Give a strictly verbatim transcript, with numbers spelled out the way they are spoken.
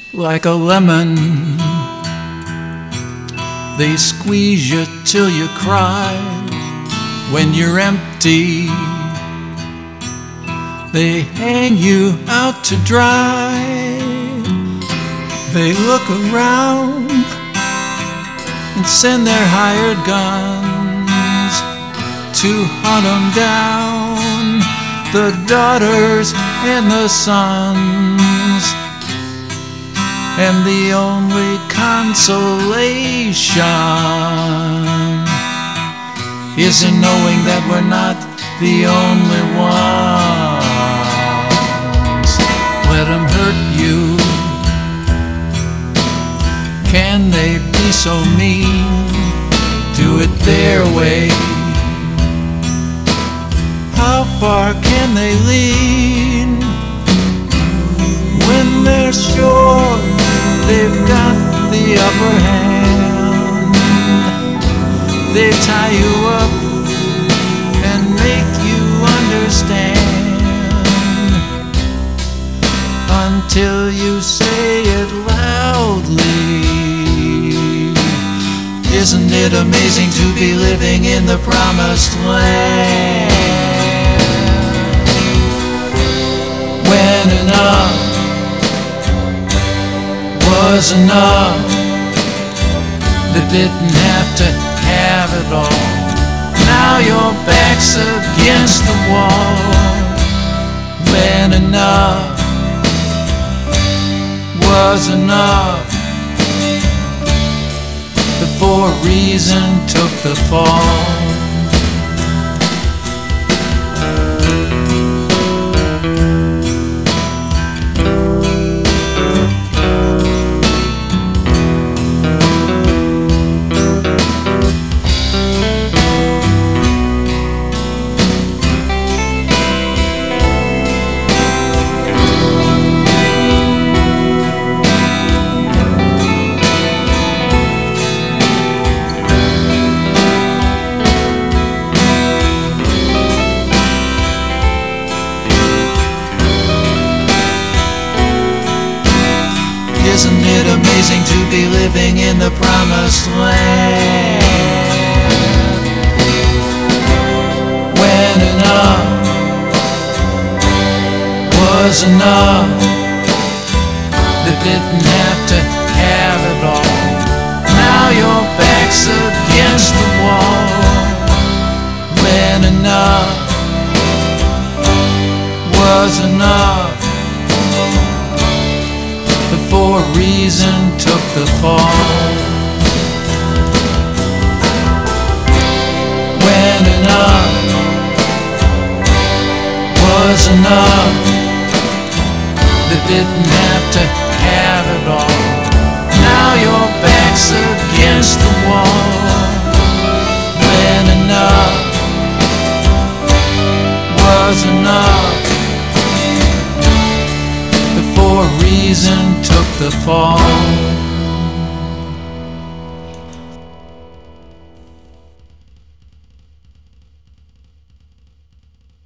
like a lemon. They squeeze you till you cry when you're empty. They hang you out to dry. They look around and send their hired guns to hunt 'em down, the daughters and the sons. And the only consolation is in knowing that we're not the only ones. Let 'em hurt you. Can they be so mean? Do it their way. How far can they lean when they're sure they've got the upper hand? They tie you up and make you understand until you say it loudly. Isn't it amazing to be living in the promised land? When enough was enough, they didn't have to have it all. Now your back's against the wall. When enough was enough, before reason took the fall. Isn't it amazing to be living in the promised land? When enough was enough, they didn't have to have it all. Now your back's against the wall. When enough was enough, before reason took the fall. When enough was enough, they didn't have to have it all. Now your back's against the wall. When enough was enough, before reason took the fall.